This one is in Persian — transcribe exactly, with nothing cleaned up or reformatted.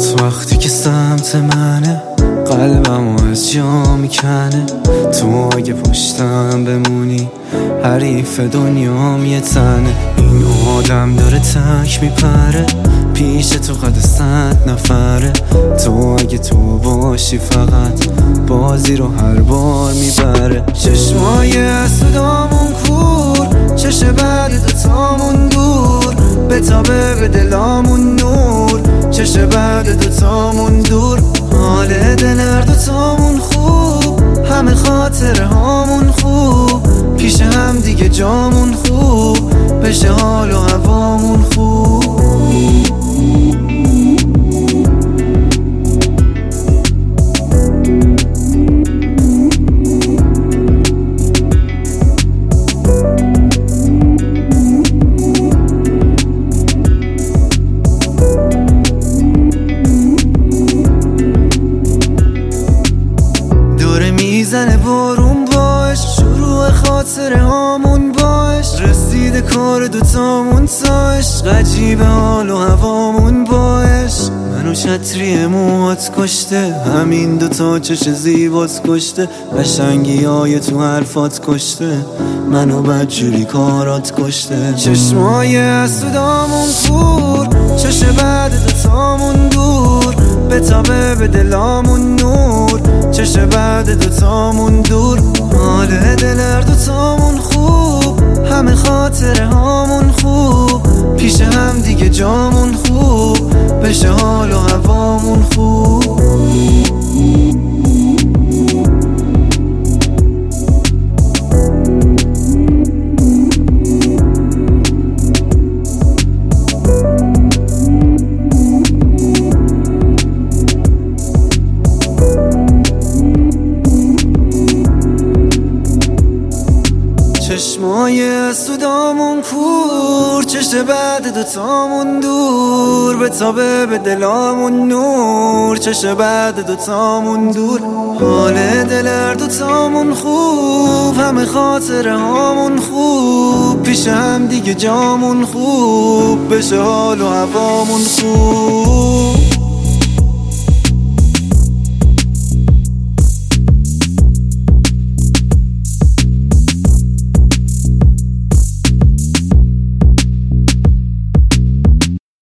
تو وقتی که سمت منه قلبمو از جا میکنه، تو اگه پشتم بمونی حریف دنیام یه تنه. این آدم داره تک میپره پیش تو قد صد نفره، تو اگه تو باشی فقط بازی رو هر بار میبره. چشمای اسودامون کور، چش بعد دوتامون دور، بتابه به دلامون نور، چش بعد دوتامون دور. حال دل هر دوتامون خوب، همه خاطره هامون خوب، پیش هم دیگه جامون خوب، بشه حال و هوامون خوب. میزنه بارون باش، شروع خاطره هامون باش، رسیده کار دوتامون تاش، عجیبه حال و هوامون باش. منو چتری موهات کشته، همین دوتا چش زیبات کشته، قشنگی های تو حرفات کشته، منو بدجوری کارات کشته. چشمای اسودامون کور، چش بعد دوتامون دور، بتابه به دلامون نور، چش بعد دوتامون دور. حال دل هر دوتامون خوب، همه خاطره هامون خوب، پیش هم دیگه جامون خوب، بشه حال و هوامون خوب. چشمای اسودامون کور، چش بعد دوتامون دور، بتابه به دلامون نور، چش بعد دوتامون دور. حال دل هر دوتامون خوب، همه خاطره هامون خوب، پیش هم دیگه جامون خوب، بشه حال و هوامون خوب.